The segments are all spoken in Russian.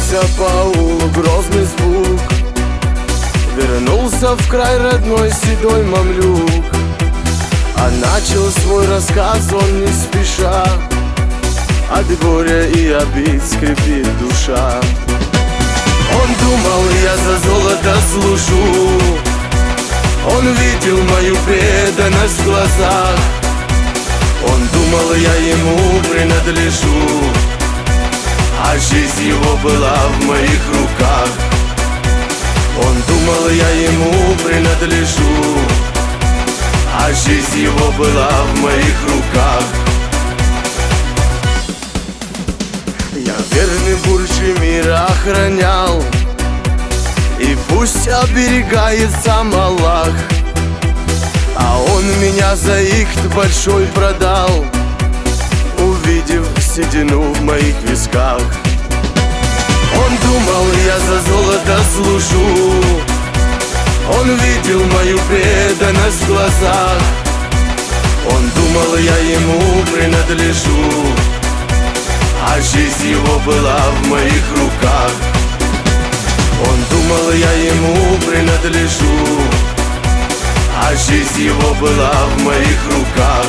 Пронесся по аулу грозный звук, вернулся в край родной седой мамлюк. А начал свой рассказ он не спеша, от горя и обид скрипит душа. Он думал, я за золото служу, он видел мою преданность в глазах. Он думал, я ему принадлежу, а жизнь его была в моих руках. Он думал, я ему принадлежу, а жизнь его была в моих руках. Я верный бурчи мира охранял, и пусть оберегает сам Аллах. А он меня за ихт большой продал, увидев седину в моих висках. Он думал, я за золото служу, он видел мою преданность в глазах. Он думал, я ему принадлежу, а жизнь его была в моих руках. Он думал, я ему принадлежу, а жизнь его была в моих руках.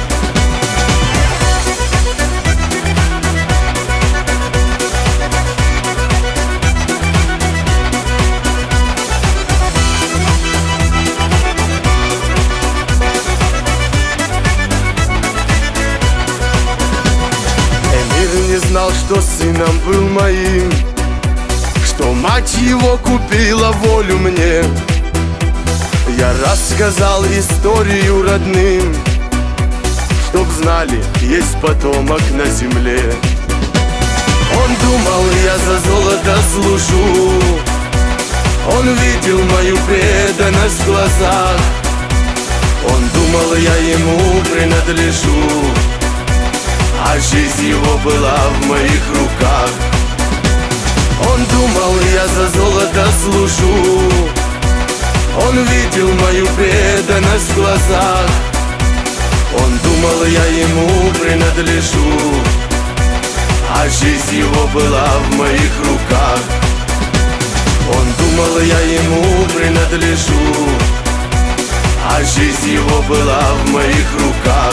Эмир не знал, что сыном был моим, что мать его купила волю мне. Я рассказал историю родным, чтоб знали, есть потомок на земле. Он думал, я за золото служу, он видел мою преданность в глазах. Он думал, я ему принадлежу, а жизнь его была в моих руках. Он думал, я за золото служу, он видел мою преданность в глазах. Он думал, я ему принадлежу, а жизнь его была в моих руках. Он думал, я ему принадлежу, а жизнь его была в моих руках.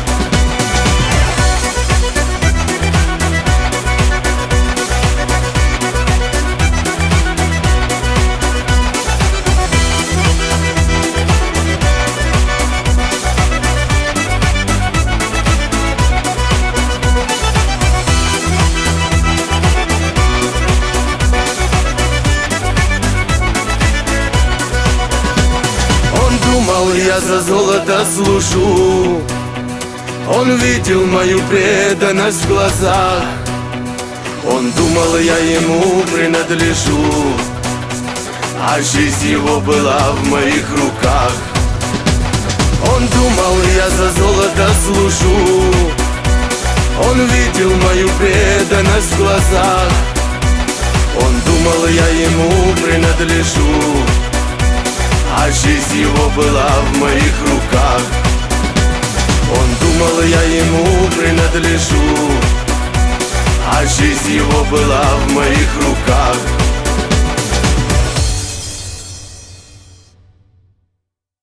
Я за золото служу, он видел мою преданность в глазах. Он думал, я ему принадлежу, а жизнь его была в моих руках. Он думал, я за золото служу, он видел мою преданность в глазах. Он думал, я ему принадлежу, а жизнь его была в моих руках. Он думал, я ему принадлежу, а жизнь его была в моих руках.